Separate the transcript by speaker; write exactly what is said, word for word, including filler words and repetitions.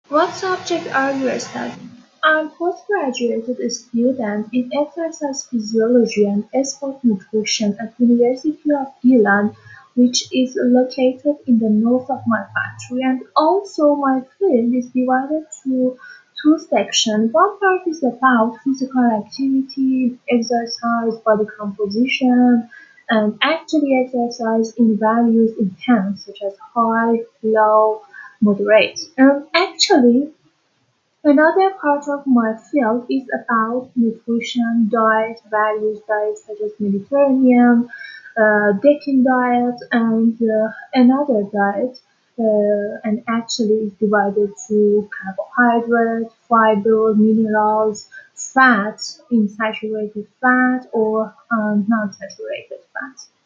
Speaker 1: What subject are you studying? I'm a postgraduate student in exercise physiology and sport nutrition at University of Iran, which is located in the north of my country. And also my field is divided to two sections. One part is about physical activity, exercise, body composition, and actually exercise in various intents such as high, low, moderate. And actually, another part of my field is about nutrition, diet, various diets such as Mediterranean, uh, Deccan diet, and uh, another diet. Uh, and actually is divided to carbohydrate, fiber, minerals, fat, insaturated fat, or um, non-saturated fat.